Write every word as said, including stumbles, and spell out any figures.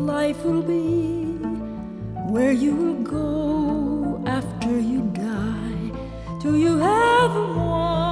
life will be, where you will go after you die. Do you ever want